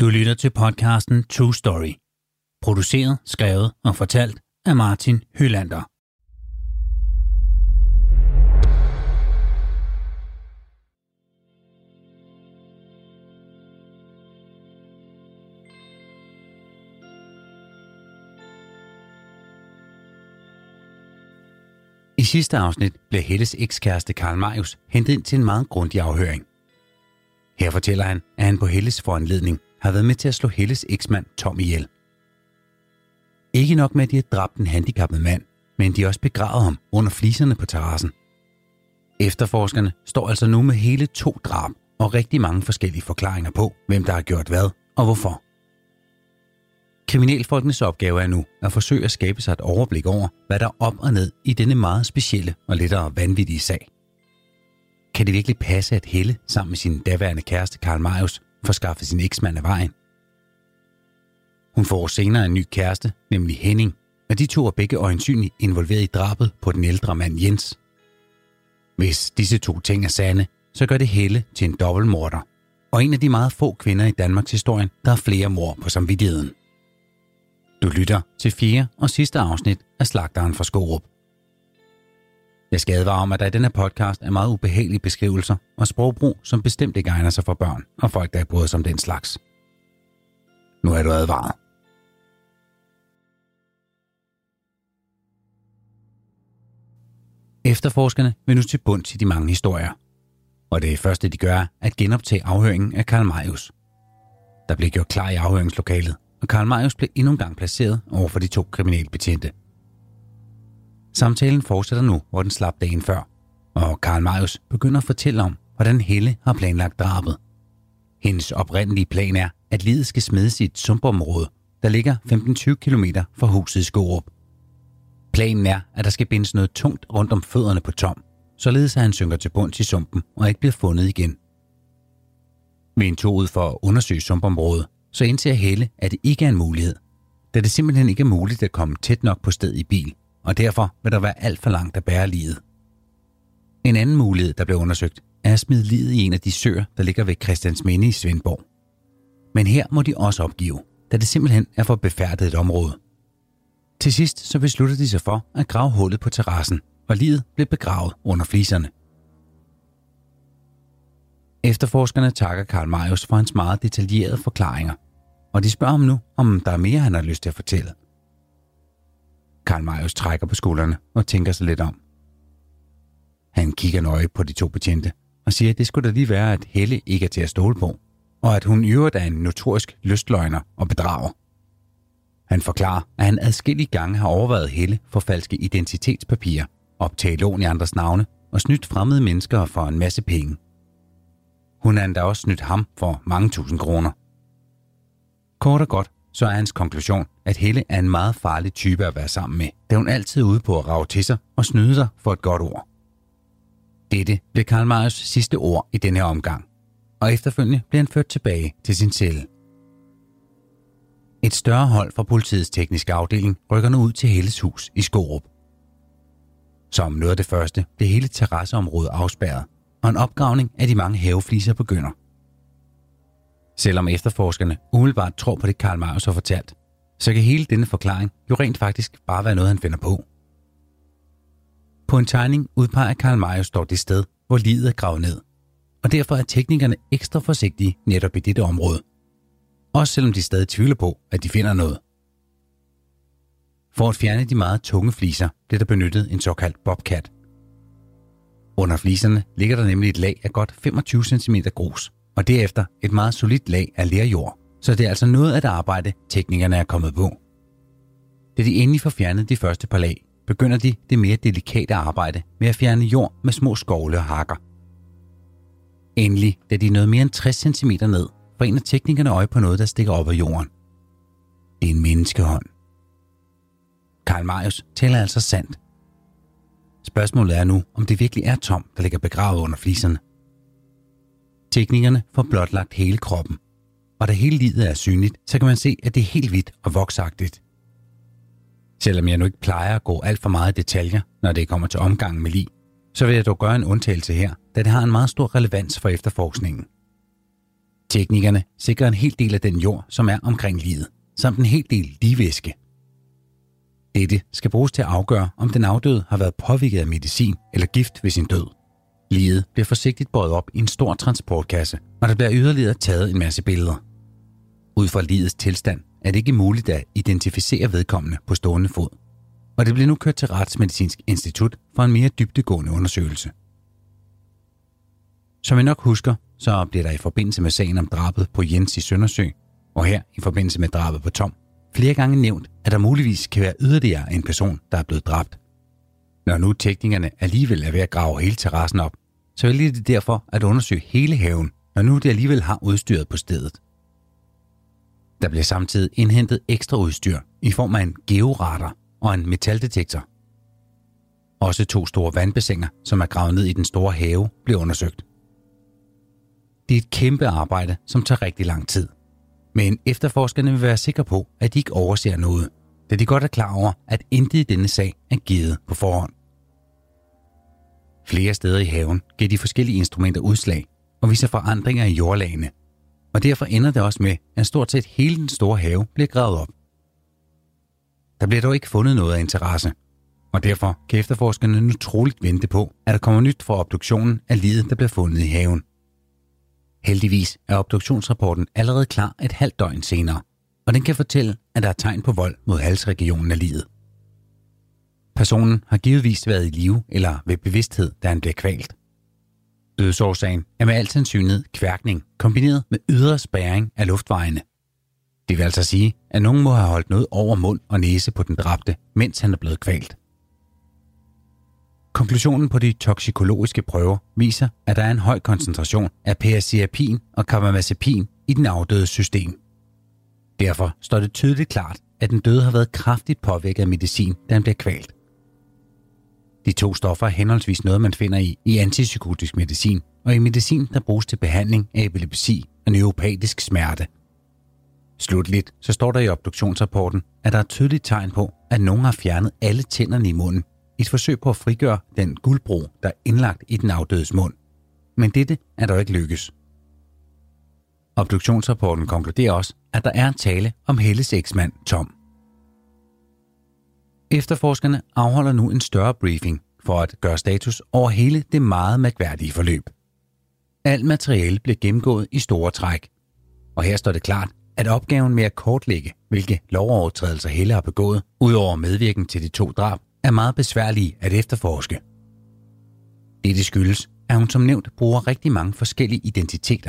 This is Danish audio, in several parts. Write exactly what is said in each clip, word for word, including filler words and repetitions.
Du lytter til podcasten True Story. Produceret, skrevet og fortalt af Martin Hylander. I sidste afsnit blev Helles ekskæreste Karl Marius hentet ind til en meget grundig afhøring. Her fortæller han, at han på Helles foranledning har været med til at slå Helles eksmand Tom ihjel. Ikke nok med, at de har dræbt en handicappet mand, men de har også begravet ham under fliserne på terrassen. Efterforskerne står altså nu med hele to drab og rigtig mange forskellige forklaringer på, hvem der har gjort hvad og hvorfor. Kriminalfolkenes opgave er nu at forsøge at skabe sig et overblik over, hvad der er op og ned i denne meget specielle og lettere vanvittige sag. Kan det virkelig passe, at Helle sammen med sin daværende kæreste Karl Marius får skaffet sin eksmand af vejen? Hun får senere en ny kæreste, nemlig Henning, og de to er begge øjensynligt involveret i drabet på den ældre mand Jens. Hvis disse to ting er sande, så gør det Helle til en dobbeltmorder, og en af de meget få kvinder i Danmarks historie, der har flere mord på samvittigheden. Du lytter til fjerde og sidste afsnit af Slagteren fra Skårup. Jeg skal advare om, at der i denne podcast er meget ubehagelige beskrivelser og sprogbrug, som bestemt ikke egner sig for børn og folk, der er bryder som den slags. Nu er du advaret. Efterforskerne vil nu til bunds i de mange historier, og det første de gør er at genoptage afhøringen af Karl Marius. Der blev gjort klar i afhøringslokalet, og Karl Marius blev endnu en gang placeret over for de to kriminalbetjente. Samtalen fortsætter nu, hvor den slap dagen før, og Karl Marius begynder at fortælle om, hvordan Helle har planlagt drabet. Hendes oprindelige plan er, at liget skal smedes i et sumpområde, der ligger femten til tyve kilometer fra huset i Skårup. Planen er, at der skal bindes noget tungt rundt om fødderne på Tom, således at han synker til bunds i sumpen og ikke bliver fundet igen. Ved en tog ud for at undersøge sumpområdet, så indser Helle, at det ikke er en mulighed, da det simpelthen ikke er muligt at komme tæt nok på sted i bil, og derfor vil der være alt for langt at bære liget. En anden mulighed, der blev undersøgt, er at smide liget i en af de søer, der ligger ved Christiansminde i Svendborg. Men her må de også opgive, da det simpelthen er for befærdet et område. Til sidst så beslutter de sig for at grave hullet på terrassen, og liget blev begravet under fliserne. Efterforskerne takker Karl Marius for hans meget detaljerede forklaringer, og de spørger ham nu, om der er mere, han har lyst til at fortælle. Karl Marius trækker på skuldrene og tænker sig lidt om. Han kigger nøje på de to betjente og siger, at det skulle da lige være, at Helle ikke er til at stole på, og at hun i øvrigt er en notorisk lystløgner og bedrager. Han forklarer, at han adskillige gange har overvejet Helle for falske identitetspapirer, optage lån i andres navne og snydt fremmede mennesker for en masse penge. Hun har endda også snydt ham for mange tusind kroner. Kort og godt, så er hans konklusion, at Helle er en meget farlig type at være sammen med, da hun altid er ude på at rage til sig og snyde sig for et godt ord. Dette blev Karl Marius sidste ord i denne omgang, og efterfølgende blev han ført tilbage til sin celle. Et større hold fra politiets tekniske afdeling rykker nu ud til Helles hus i Skårup. Som noget af det første blev hele terrasseområdet afspærret, og en opgravning af de mange havefliser begynder. Selvom efterforskerne umiddelbart tror på det, Karl Marius har fortalt, så kan hele denne forklaring jo rent faktisk bare være noget, han finder på. På en tegning udpeger Karl Marius dog det sted, hvor liget er gravet ned, og derfor er teknikerne ekstra forsigtige netop i dette område. Også selvom de stadig tvivler på, at de finder noget. For at fjerne de meget tunge fliser, bliver der benyttet en såkaldt bobcat. Under fliserne ligger der nemlig et lag af godt femogtyve centimeter grus, og derefter et meget solidt lag af lerjord, så det er altså noget af det arbejde, teknikerne er kommet på. Da de endelig får fjernet de første par lag, begynder de det mere delikate arbejde med at fjerne jord med små skovle og hakker. Endelig, da de er noget mere end tres centimeter ned, får en af teknikerne øje på noget, der stikker op af jorden. Det er en menneskehånd. Karl Marius taler altså sandt. Spørgsmålet er nu, om det virkelig er Tom, der ligger begravet under fliserne. Teknikerne får blotlagt hele kroppen, og da hele liget er synligt, så kan man se, at det er helt hvidt og voksagtigt. Selvom jeg nu ikke plejer at gå alt for meget i detaljer, når det kommer til omgangen med lig, så vil jeg dog gøre en undtagelse her, da det har en meget stor relevans for efterforskningen. Teknikerne sikrer en hel del af den jord, som er omkring liget, samt en hel del ligevæske. Dette skal bruges til at afgøre, om den afdøde har været påvirket af medicin eller gift ved sin død. Liget bliver forsigtigt båret op i en stor transportkasse, og der bliver yderligere taget en masse billeder. Ud fra ligets tilstand er det ikke muligt at identificere vedkommende på stående fod, og det bliver nu kørt til Retsmedicinsk Institut for en mere dybdegående undersøgelse. Som I nok husker, så bliver der i forbindelse med sagen om drabet på Jens i Søndersø, og her i forbindelse med drabet på Tom, flere gange nævnt, at der muligvis kan være yderligere en person, der er blevet dræbt. Når nu teknikerne alligevel er ved at grave hele terrassen op, så vælger de derfor at undersøge hele haven, når nu det alligevel har udstyret på stedet. Der bliver samtidig indhentet ekstra udstyr i form af en georadar og en metaldetektor. Også to store vandbassiner, som er gravet ned i den store have, bliver undersøgt. Det er et kæmpe arbejde, som tager rigtig lang tid. Men efterforskerne vil være sikre på, at de ikke overser noget, da de godt er klar over, at intet i denne sag er givet på forhånd. Flere steder i haven giver de forskellige instrumenter udslag og viser forandringer i jordlagene, og derfor ender det også med, at stort set hele den store have bliver gravet op. Der bliver dog ikke fundet noget af interesse, og derfor kan efterforskerne nu troligt vente på, at der kommer nyt fra obduktionen af liget, der bliver fundet i haven. Heldigvis er obduktionsrapporten allerede klar et halvt døgn senere, og den kan fortælle, at der er tegn på vold mod halsregionen af liget. Personen har givetvis været i live eller ved bevidsthed, da han blev kvalt. Dødsårsagen er med al sandsynlighed kværkning kombineret med ydre spærring af luftvejene. Det vil altså sige, at nogen må have holdt noget over mund og næse på den dræbte, mens han er blevet kvalt. Konklusionen på de toksikologiske prøver viser, at der er en høj koncentration af pirazepin og carbamazepin i den afdødes system. Derfor står det tydeligt klart, at den døde har været kraftigt påvirket af medicin, da han bliver kvalt. De to stoffer er henholdsvis noget, man finder i, i antipsykotisk medicin og i medicin, der bruges til behandling af epilepsi og neuropatisk smerte. Slutligt så står der i obduktionsrapporten, at der er tydeligt tegn på, at nogen har fjernet alle tænderne i munden i et forsøg på at frigøre den guldbro, der er indlagt i den afdødes mund. Men dette er dog ikke lykkes. Obduktionsrapporten konkluderer også, at der er tale om Helles eksmand Tom. Efterforskerne afholder nu en større briefing for at gøre status over hele det meget mærkværdige forløb. Alt materiale bliver gennemgået i store træk, og her står det klart, at opgaven med at kortlægge, hvilke lovovertrædelser Helle har begået, udover medvirken til de to drab, er meget besværlige at efterforske. Dette skyldes, at hun som nævnt bruger rigtig mange forskellige identiteter.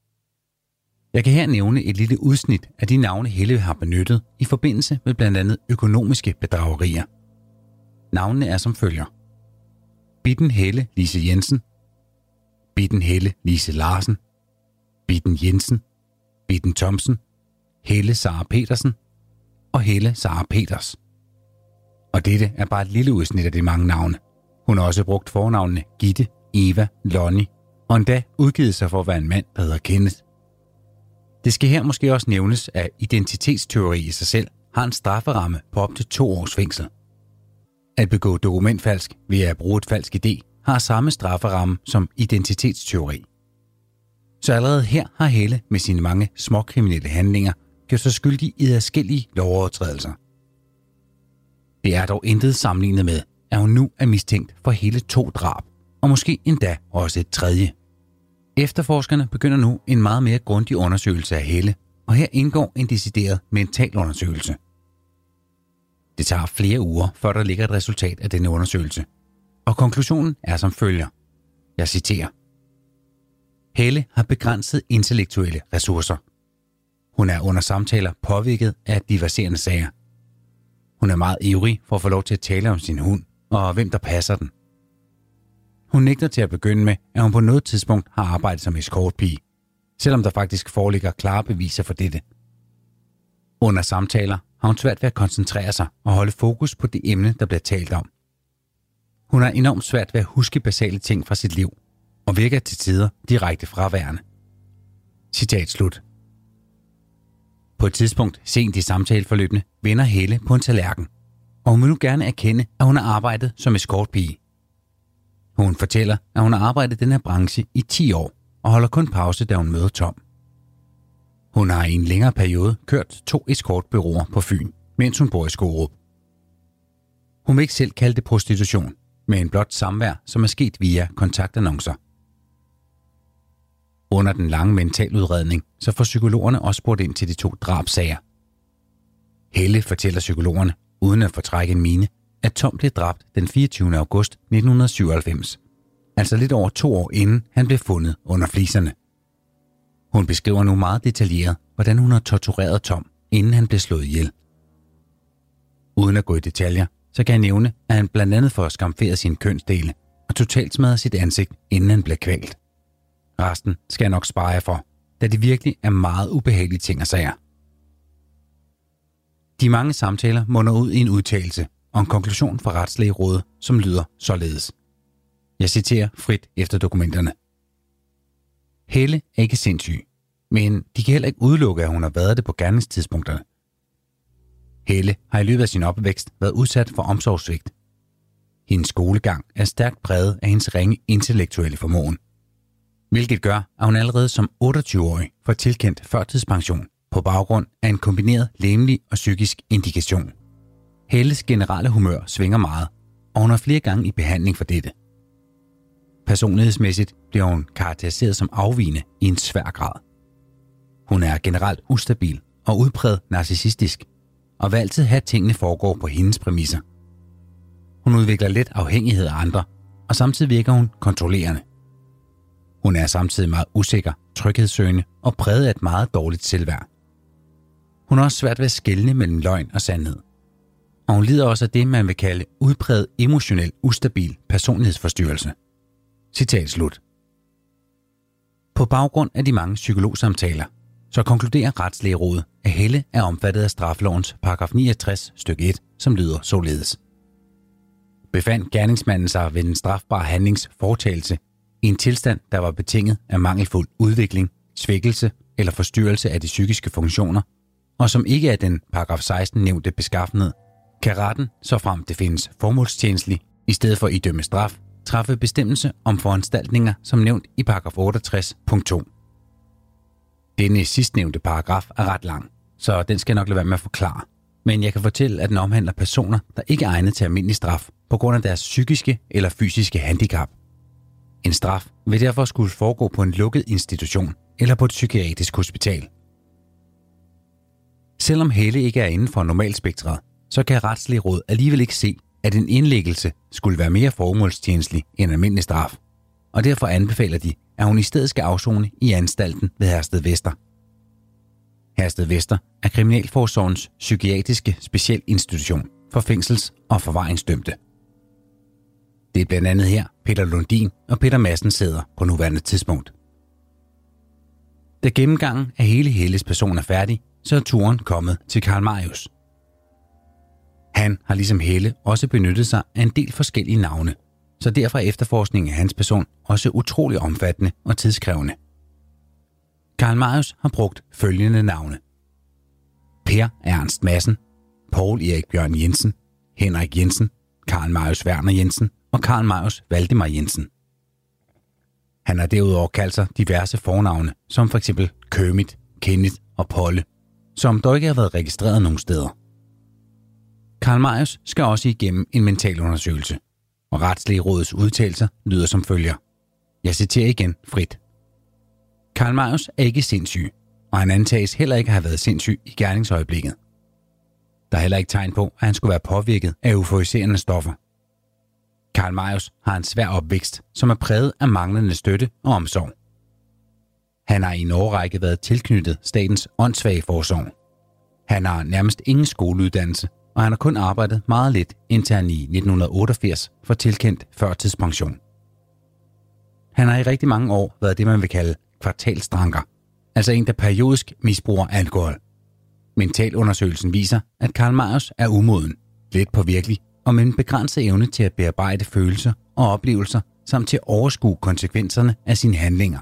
Jeg kan her nævne et lille udsnit af de navne Helle har benyttet i forbindelse med blandt andet økonomiske bedragerier. Navnene er som følger: Bitten Helle Lise Jensen, Bitten Helle Lise Larsen, Bitten Jensen, Bitten Thomsen, Helle Sara Petersen og Helle Sara Peters. Og dette er bare et lille udsnit af de mange navne. Hun har også brugt fornavnene Gitte, Eva, Lonnie og endda udgivet sig for at være en mand, der hedder Kenneth. Det skal her måske også nævnes, at identitetsteori i sig selv har en strafferamme på op til to års fængsel. At begå dokumentfalsk ved at bruge et falsk idé har samme strafferamme som identitetsteori. Så allerede her har Helle med sine mange småkriminelle handlinger gjort sig skyldig i adskillige lovovertrædelser. Det er dog intet sammenlignet med, at hun nu er mistænkt for hele to drab, og måske endda også et tredje. Efterforskerne begynder nu en meget mere grundig undersøgelse af Helle, og her indgår en decideret mentalundersøgelse. Det tager flere uger, før der ligger et resultat af denne undersøgelse, og konklusionen er som følger. Jeg citerer: Helle har begrænset intellektuelle ressourcer. Hun er under samtaler påvirket af diverserende sager. Hun er meget ivrig for at få lov til at tale om sin hund og hvem der passer den. Hun nægter til at begynde med, at hun på noget tidspunkt har arbejdet som escortpige, selvom der faktisk foreligger klare beviser for dette. Under samtaler har hun svært ved at koncentrere sig og holde fokus på det emne, der bliver talt om. Hun har enormt svært ved at huske basale ting fra sit liv, og virker til tider direkte fraværende. Citat slut. På et tidspunkt sent i samtaleforløbene vender Helle på en tallerken, og hun vil nu gerne erkende, at hun har arbejdet som escortpige. Hun fortæller, at hun har arbejdet i den her branche i ti år og holder kun pause, da hun møder Tom. Hun har i en længere periode kørt to escortbureauer på Fyn, mens hun bor i Skorup. Hun vil ikke selv kalde det prostitution, men blot samvær, som er sket via kontaktannoncer. Under den lange mentaludredning, så får psykologerne også spurgt ind til de to drabssager. Helle fortæller psykologerne, uden at fortrække en mine, at Tom blev dræbt den fireogtyvende august nitten syvoghalvfems, altså lidt over to år inden han blev fundet under fliserne. Hun beskriver nu meget detaljeret, hvordan hun har tortureret Tom, inden han blev slået ihjel. Uden at gå i detaljer, så kan jeg nævne, at han blandt andet får skamferet sine kønsdele og totalt smadret sit ansigt, inden han blev kvalt. Resten skal jeg nok spare jer for, da det virkelig er meget ubehagelige ting og sager. De mange samtaler munder ud i en udtalelse og en konklusion fra Retslægerådet, som lyder således. Jeg citerer frit efter dokumenterne. Helle er ikke sindssyg, men de kan heller ikke udelukke, at hun har været det på gerningstidspunkterne. Helle har i løbet af sin opvækst været udsat for omsorgssvigt. Hendes skolegang er stærkt præget af hendes ringe intellektuelle formåen, hvilket gør, at hun allerede som otteogtyve-årig får tilkendt førtidspension på baggrund af en kombineret legemlig og psykisk indikation. Helles generelle humør svinger meget, og hun har flere gange i behandling for dette. Personlighedsmæssigt bliver hun karakteriseret som afvigende i en svær grad. Hun er generelt ustabil og udpræget narcissistisk, og vil altid have, at tingene foregår på hendes præmisser. Hun udvikler let afhængighed af andre, og samtidig virker hun kontrollerende. Hun er samtidig meget usikker, tryghedssøgende og præget af et meget dårligt selvværd. Hun har også svært ved at skelne mellem løgn og sandhed. Og hun lider også af det, man vil kalde udpræget emotionel ustabil personlighedsforstyrrelse. Citat slut. På baggrund af de mange psykologsamtaler, så konkluderer Retslægerådet, at Helle er omfattet af straffelovens paragraf niogtres stykke et, som lyder således. Befandt gerningsmanden sig ved den strafbare handlings foretagelse i en tilstand, der var betinget af mangelfuld udvikling, svækkelse eller forstyrrelse af de psykiske funktioner, og som ikke er den paragraf seksten nævnte beskaffenhed, kan retten, så frem det findes formålstjenestelig, i stedet for idømme straf, træffe bestemmelse om foranstaltninger som nævnt i paragraf otteogtres punkt to. Denne sidstnævnte paragraf er ret lang, så den skal jeg nok lade være med at forklare. Men jeg kan fortælle, at den omhandler personer, der ikke er egnet til almindelig straf på grund af deres psykiske eller fysiske handicap. En straf vil derfor skulle foregå på en lukket institution eller på et psykiatrisk hospital. Selvom Helle ikke er inden for normalspektret, så kan Retslægerådet alligevel ikke se, at en indlæggelse skulle være mere formålstjenestelig end almindelig straf, og derfor anbefaler de, at hun i stedet skal afsone i anstalten ved Herstedvester. Herstedvester er Kriminalforsorgens psykiatriske specialinstitution for fængsels- og forvaringsdømte. Det er blandt andet her, Peter Lundin og Peter Madsen sidder på nuværende tidspunkt. Da gennemgangen af hele Helles person er færdig, så er turen kommet til Karl Marius. Han har ligesom Helle også benyttet sig af en del forskellige navne, så derfor er efterforskningen af hans person også utrolig omfattende og tidskrævende. Karl Marius har brugt følgende navne: Per Ernst Madsen, Poul Erik Bjørn Jensen, Henrik Jensen, Karl Marius Werner Jensen og Karl Marius Valdemar Jensen. Han har derudover kaldt sig diverse fornavne, som f.eks. Kermit, Kenneth og Polle, som dog ikke har været registreret nogen steder. Karl Marius skal også igennem en mentalundersøgelse, og Retslægerådets udtalelser lyder som følger. Jeg citerer igen frit. Karl Marius er ikke sindssyg, og han antages heller ikke at have været sindssyg i gerningsøjeblikket. Der er heller ikke tegn på, at han skulle være påvirket af euforiserende stoffer. Karl Marius har en svær opvækst, som er præget af manglende støtte og omsorg. Han har i en årrække været tilknyttet Statens Åndssvageforsorg. Han har nærmest ingen skoleuddannelse, og han har kun arbejdet meget lidt, indtil han i nitten otteogfirs får tilkendt førtidspension. Han har i rigtig mange år været det, man vil kalde kvartalstranker, altså en, der periodisk misbruger alkohol. Mentalundersøgelsen viser, at Karl Marius er umoden, lidt påvirkelig og med en begrænset evne til at bearbejde følelser og oplevelser, samt til at overskue konsekvenserne af sine handlinger.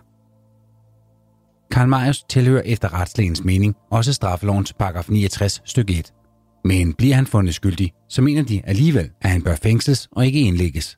Karl Marius tilhører efter retslægens mening også straffelovens paragraf niogtres stykke et. Men bliver han fundet skyldig, så mener de alligevel, at han bør fængsles og ikke indlægges.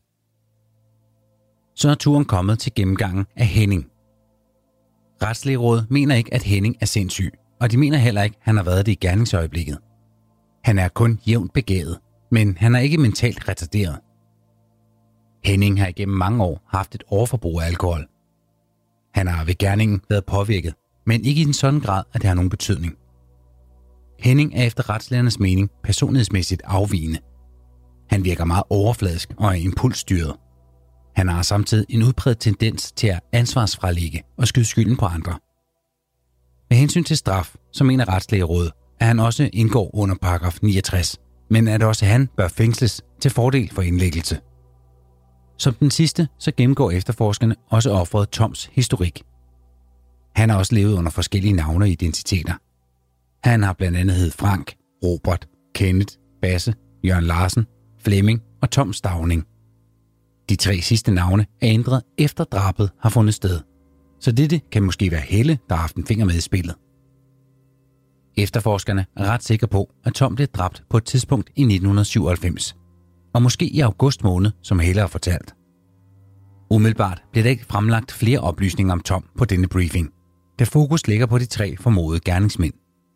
Så er turen kommet til gennemgangen af Henning. Retslægerådet mener ikke, at Henning er sindssyg, og de mener heller ikke, at han har været det i gerningsøjeblikket. Han er kun jævnt begavet, men han er ikke mentalt retarderet. Henning har igennem mange år haft et overforbrug af alkohol. Han har ved gerningen været påvirket, men ikke i en sådan grad, at det har nogen betydning. Henning er efter retslærernes mening personlighedsmæssigt afvigende. Han virker meget overfladisk og er impulsstyret. Han har samtidig en udpræget tendens til at ansvarsfralægge og skyde skylden på andre. Med hensyn til straf, så mener retslægerådet, at han også indgår under paragraf niogtres, men at også han bør fængsles til fordel for indlæggelse. Som den sidste, så gennemgår efterforskerne også offeret Toms historik. Han har også levet under forskellige navne og identiteter. Han har blandt andet hed Frank, Robert, Kenneth, Basse, Jørgen Larsen, Flemming og Tom Stauning. De tre sidste navne er ændret efter drabet har fundet sted, så dette kan måske være Helle, der har haft en finger med i spillet. Efterforskerne er ret sikre på, at Tom blev dræbt på et tidspunkt i nitten syvoghalvfems, og måske i august måned, som Helle har fortalt. Umiddelbart bliver der ikke fremlagt flere oplysninger om Tom på denne briefing, da fokus ligger på de tre formodede gerningsmænd.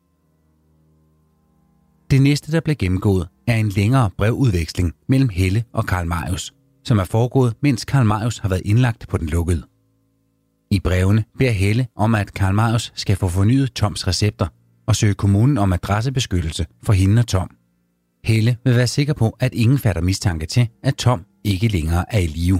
Det næste, der bliver gennemgået, er en længere brevudveksling mellem Helle og Karl Marius, som er foregået, mens Karl Marius har været indlagt på den lukkede. I brevene beder Helle om, at Karl Marius skal få fornyet Toms recepter og søge kommunen om adressebeskyttelse for hende og Tom. Helle vil være sikker på, at ingen fatter mistanke til, at Tom ikke længere er i live.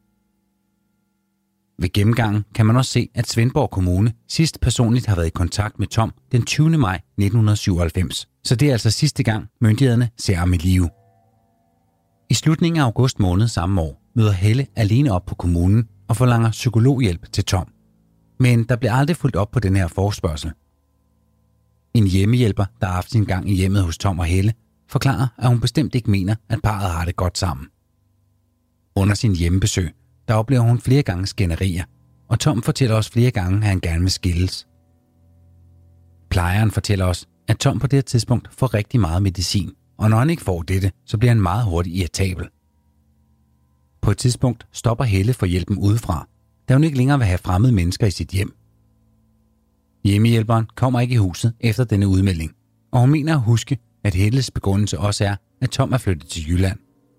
Ved gennemgangen kan man også se, at Svendborg Kommune sidst personligt har været i kontakt med Tom den tyvende maj nitten syvoghalvfems, så det er altså sidste gang myndighederne ser ham i live. I slutningen af august måned samme år møder Helle alene op på kommunen og forlanger psykologhjælp til Tom. Men der bliver aldrig fulgt op på den her forespørgsel. En hjemmehjælper, der har haft sin gang i hjemmet hos Tom og Helle, forklarer, at hun bestemt ikke mener, at parret har det godt sammen. Under sin hjemmebesøg, der oplever hun flere gange skænderier, og Tom fortæller også flere gange, at han gerne vil skilles. Plejeren fortæller os, at Tom på det her tidspunkt får rigtig meget medicin, og når han ikke får dette, så bliver han meget hurtigt irritabel. På et tidspunkt stopper Helle for hjælpen udefra, da hun ikke længere vil have fremmede mennesker i sit hjem. Hjemmehjælperen kommer ikke i huset efter denne udmelding, og hun mener at huske, at Helles begrundelse også er, at Tom er flyttet til Jylland.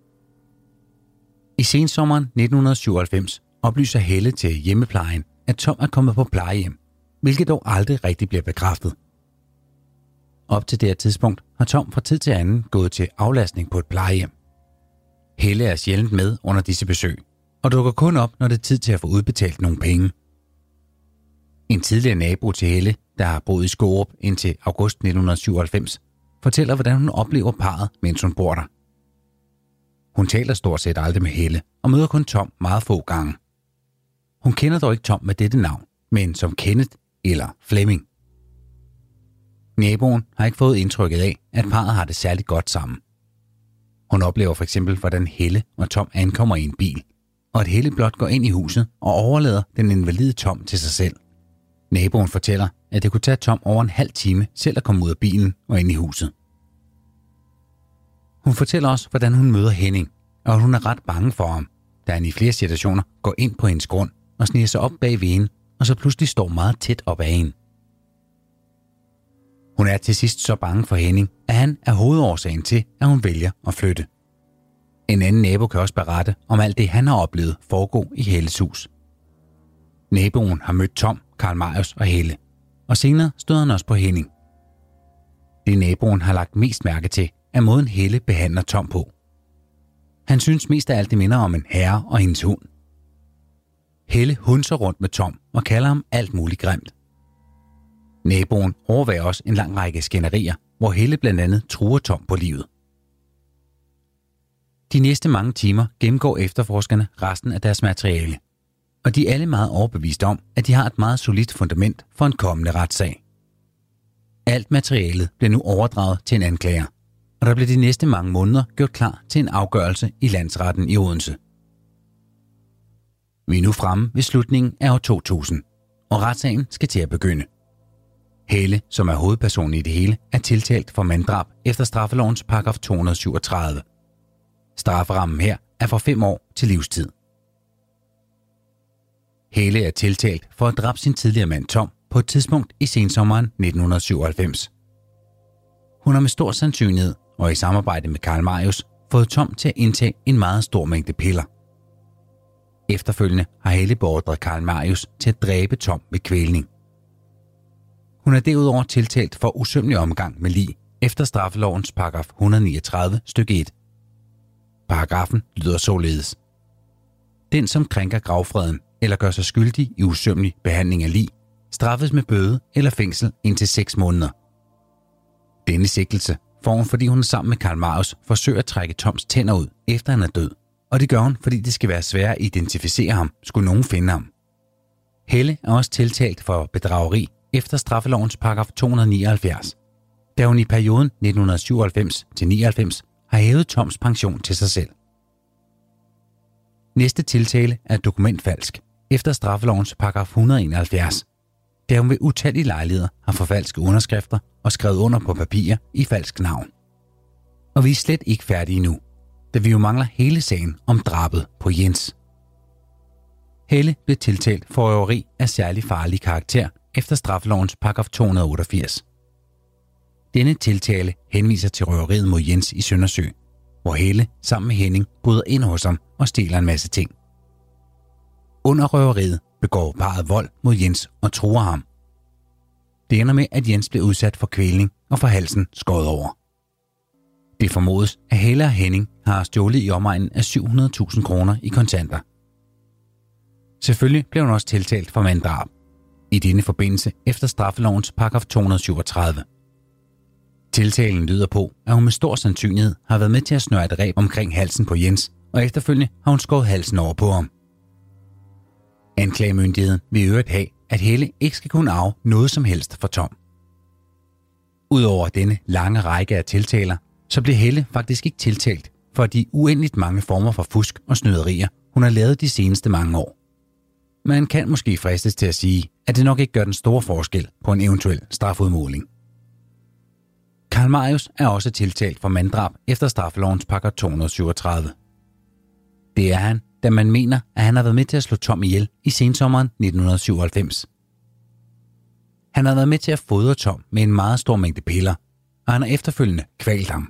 I sensommeren nitten syvoghalvfems oplyser Helle til hjemmeplejen, at Tom er kommet på plejehjem, hvilket dog aldrig rigtig bliver bekræftet. Op til det her tidspunkt har Tom fra tid til anden gået til aflastning på et plejehjem. Helle er sjældent med under disse besøg, og dukker kun op, når det er tid til at få udbetalt nogle penge. En tidligere nabo til Helle, der har boet i Skårup indtil august nitten syvoghalvfems, fortæller, hvordan hun oplever parret, mens hun bor der. Hun taler stort set aldrig med Helle og møder kun Tom meget få gange. Hun kender dog ikke Tom med dette navn, men som Kenneth eller Flemming. Naboen har ikke fået indtrykket af, at parret har det særligt godt sammen. Hun oplever for eksempel, hvordan Helle og Tom ankommer i en bil, og at Helle blot går ind i huset og overlader den invalide Tom til sig selv. Naboen fortæller, at det kunne tage Tom over en halv time selv at komme ud af bilen og ind i huset. Hun fortæller også, hvordan hun møder Henning, og at hun er ret bange for ham, da han i flere situationer går ind på hendes grund og sniger sig op bag ved hende, og så pludselig står meget tæt op ad hende. Hun er til sidst så bange for Henning, at han er hovedårsagen til, at hun vælger at flytte. En anden nabo kan også berette om alt det, han har oplevet foregå i Helles hus. Naboen har mødt Tom, Karl Marius og Helle, og senere stod han også på Henning. Det naboen har lagt mest mærke til, er måden Helle behandler Tom på. Han synes mest af alt det minder om en herre og hendes hund. Helle hunser rundt med Tom og kalder ham alt muligt grimt. Naboen overværer også en lang række skænderier, hvor Helle blandt andet truer Tom på livet. De næste mange timer gennemgår efterforskerne resten af deres materiale, og de er alle meget overbevist om, at de har et meget solidt fundament for en kommende retssag. Alt materialet bliver nu overdraget til en anklager, og der bliver de næste mange måneder gjort klar til en afgørelse i landsretten i Odense. Vi er nu fremme ved slutningen af år to tusind, og retssagen skal til at begynde. Helle, som er hovedpersonen i det hele, er tiltalt for manddrab efter straffelovens paragraf to hundrede syvogtredive. Strafferammen her er fra fem år til livstid. Helle er tiltalt for at dræbe sin tidligere mand Tom på et tidspunkt i sensommeren nitten syvoghalvfems. Hun har med stor sandsynlighed og i samarbejde med Karl Marius fået Tom til at indtage en meget stor mængde piller. Efterfølgende har Helle beordret Karl Marius til at dræbe Tom ved kvælning. Hun er derudover tiltalt for usømmelig omgang med lig efter straffelovens paragraf et hundrede niogtredive stykke et. Paragrafen lyder således: Den, som krænker gravfreden eller gør sig skyldig i usømmelig behandling af lig, straffes med bøde eller fængsel indtil seks måneder. Denne sigtelse får hun, fordi hun sammen med Karl Marius forsøger at trække Toms tænder ud, efter han er død, og det gør hun, fordi det skal være svært at identificere ham, skulle nogen finde ham. Helle er også tiltalt for bedrageri efter straffelovens paragraf to hundrede nioghalvfjerds, da hun i perioden nitten syvoghalvfems til nioghalvfems har hævet Toms pension til sig selv. Næste tiltale er dokumentfalsk efter straffelovens paragraf et hundrede enoghalvfjerds, da hun ved utallige lejligheder har forfalsket underskrifter og skrevet under på papirer i falsk navn. Og vi er slet ikke færdige nu, da vi jo mangler hele sagen om drabet på Jens. Helle blev tiltalt for røveri af særlig farlig karakter efter straffelovens paragraf to hundrede otteogfirs. Denne tiltale henviser til røveriet mod Jens i Søndersø, hvor Helle sammen med Henning bryder ind hos ham og stjæler en masse ting. Under røveriet begår parret vold mod Jens og truer ham. Det ender med, at Jens bliver udsat for kvælning og får halsen skåret over. Det formodes, at Helle og Henning har stjålet i omegnen af syv hundrede tusind kroner i kontanter. Selvfølgelig blev hun også tiltalt for manddrab, i denne forbindelse efter straffelovens paragraf to hundrede syvogtredive. Tiltalen lyder på, at hun med stor sandsynlighed har været med til at snøre et reb omkring halsen på Jens, og efterfølgende har hun skåret halsen over på ham. Anklagemyndigheden vil i øvrigt have, at Helle ikke skal kunne arve noget som helst for Tom. Udover denne lange række af tiltaler, så bliver Helle faktisk ikke tiltalt for de uendeligt mange former for fusk og snyderier, hun har lavet de seneste mange år. Man kan måske fristes til at sige, at det nok ikke gør den store forskel på en eventuel strafudmåling. Karl Marius er også tiltalt for manddrab efter straffelovens paragraf to hundrede syvogtredive. Det er han, da man mener, at han har været med til at slå Tom ihjel i sensommeren nitten syvoghalvfems. Han har været med til at fodre Tom med en meget stor mængde piller, og han har efterfølgende kvalt ham.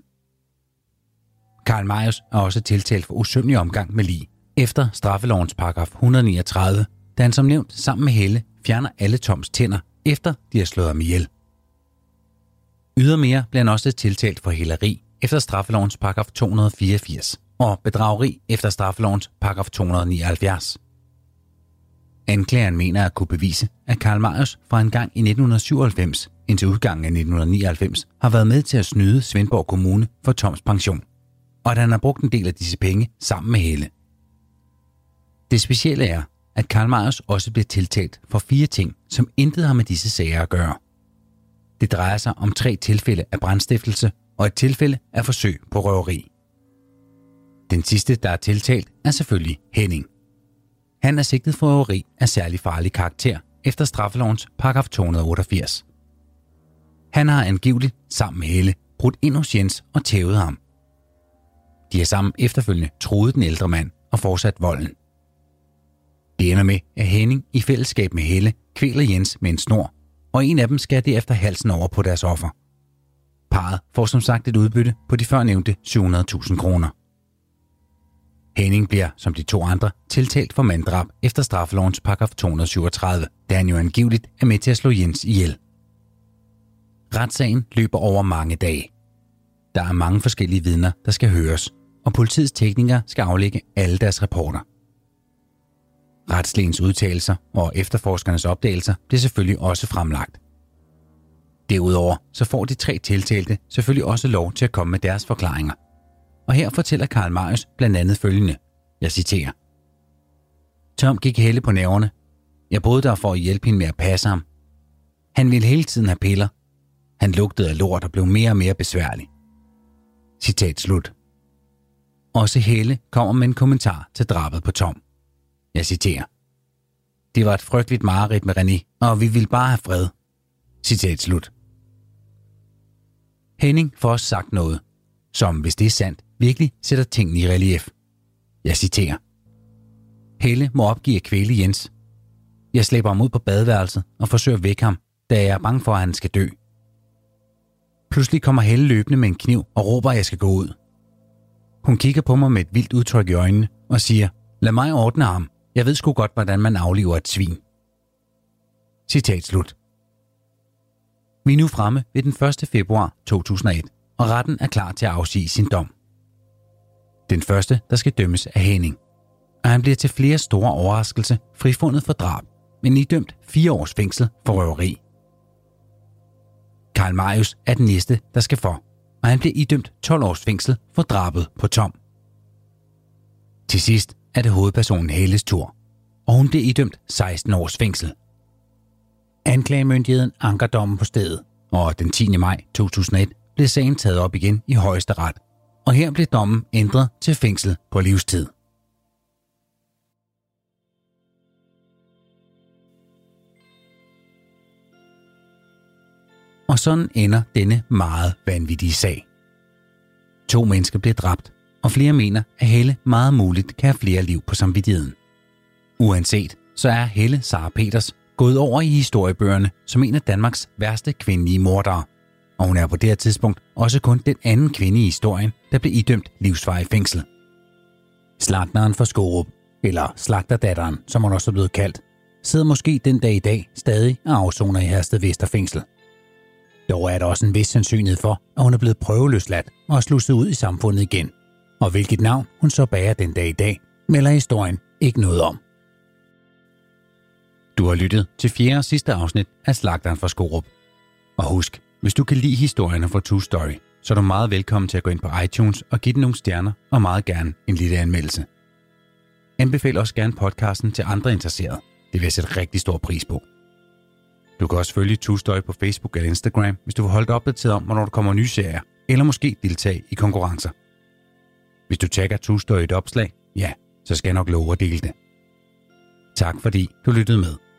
Karl Marius er også tiltalt for usømmelig omgang med lig efter straffelovens paragraf et hundrede niogtredive, da han som nævnt sammen med Helle fjerner alle Toms tænder, efter de har slået ham ihjel. Ydermere bliver han også tiltalt for hæleri efter straffelovens paragraf to hundrede fireogfirs og bedrageri efter straffelovens paragraf to hundrede nioghalvfjerds. Anklageren mener at kunne bevise, at Karl Marius fra en gang i nitten syvoghalvfems indtil udgangen af nitten nioghalvfems har været med til at snyde Svendborg Kommune for Toms pension, og at han har brugt en del af disse penge sammen med Helle. Det specielle er, at Karl Marius også bliver tiltalt for fire ting, som intet har med disse sager at gøre. Det drejer sig om tre tilfælde af brandstiftelse og et tilfælde af forsøg på røveri. Den sidste, der er tiltalt, er selvfølgelig Henning. Han er sigtet for røveri af særlig farlig karakter efter straffelovens paragraf to hundrede otteogfirs. Han har angiveligt sammen med Helle brudt ind hos Jens og tævet ham. De har sammen efterfølgende truet den ældre mand og fortsat volden. Det ender med, at Henning i fællesskab med Helle kvæler Jens med en snor, og en af dem skærer derefter halsen over på deres offer. Parret får som sagt et udbytte på de førnævnte syv hundrede tusind kroner. Henning bliver, som de to andre, tiltalt for manddrab efter straffelovens paragraf to hundrede syvogtredive, da han jo angiveligt er med til at slå Jens ihjel. Retssagen løber over mange dage. Der er mange forskellige vidner, der skal høres, og politiets teknikere skal aflægge alle deres rapporter. Retslægens udtalelser og efterforskernes opdagelser bliver selvfølgelig også fremlagt. Derudover så får de tre tiltalte selvfølgelig også lov til at komme med deres forklaringer. Og her fortæller Karl Marius blandt andet følgende, jeg citerer: Tom gik Helle på nerverne. Jeg boede der for at hjælpe hende med at passe ham. Han ville hele tiden have piller. Han lugtede af lort og blev mere og mere besværlig. Citat slut. Også Helle kommer med en kommentar til drabet på Tom. Jeg citerer: Det var et frygteligt mareridt med René, og vi ville bare have fred. Citat slut. Henning får også sagt noget, som, hvis det er sandt, virkelig sætter tingene i relief. Jeg citerer: Helle må opgive at kvæle Jens. Jeg slæber ham ud på badeværelset og forsøger at vække ham, da jeg er bange for, at han skal dø. Pludselig kommer Helle løbende med en kniv og råber, at jeg skal gå ud. Hun kigger på mig med et vildt udtryk i øjnene og siger, lad mig ordne ham. Jeg ved sgu godt, hvordan man afliver et svin. Citat slut. Vi er nu fremme ved den første februar to tusind og et, og retten er klar til at afsige sin dom. Den første, der skal dømmes, er Henning, og han bliver til flere store overraskelse frifundet for drab, men idømt fire års fængsel for røveri. Karl Marius er den næste, der skal for, og han bliver idømt tolv års fængsel for drabet på Tom. Til sidst er det hovedpersonen Helles tur, og hun bliver idømt seksten års fængsel. Anklagemyndigheden anker dommen på stedet, og den tiende maj to tusind og et blev sagen taget op igen i Højesteret, og her blev dommen ændret til fængsel på livstid. Og sådan ender denne meget vanvittige sag. To mennesker bliver dræbt, og flere mener, at Helle meget muligt kan have flere liv på samvittigheden. Uanset, så er Helle Sara Peters gået over i historiebøgerne som en af Danmarks værste kvindelige mordere, og hun er på det her tidspunkt også kun den anden kvinde i historien, der blev idømt livsvarig fængsel. Slagteren fra Skorup, eller slagterdatteren, som hun også er blevet kaldt, sidder måske den dag i dag stadig og afsoner i Herstedvester fængsel. Dog er der også en vis sandsynlighed for, at hun er blevet prøveløsladt og slusset ud i samfundet igen, og hvilket navn hun så bærer den dag i dag, melder historien ikke noget om. Du har lyttet til fjerde og sidste afsnit af Slagteren fra Skorup. Og husk, hvis du kan lide historierne fra True Story, så er du meget velkommen til at gå ind på iTunes og give den nogle stjerner og meget gerne en lille anmeldelse. Anbefal også gerne podcasten til andre interesserede. Det vil jeg sætte rigtig stor pris på. Du kan også følge True Story på Facebook eller Instagram, hvis du vil holde dig opdateret om, hvornår der kommer nye serier, eller måske deltage i konkurrencer. Hvis du tagger True Story et opslag, ja, så skal jeg nok love at dele det. Tak fordi du lyttede med.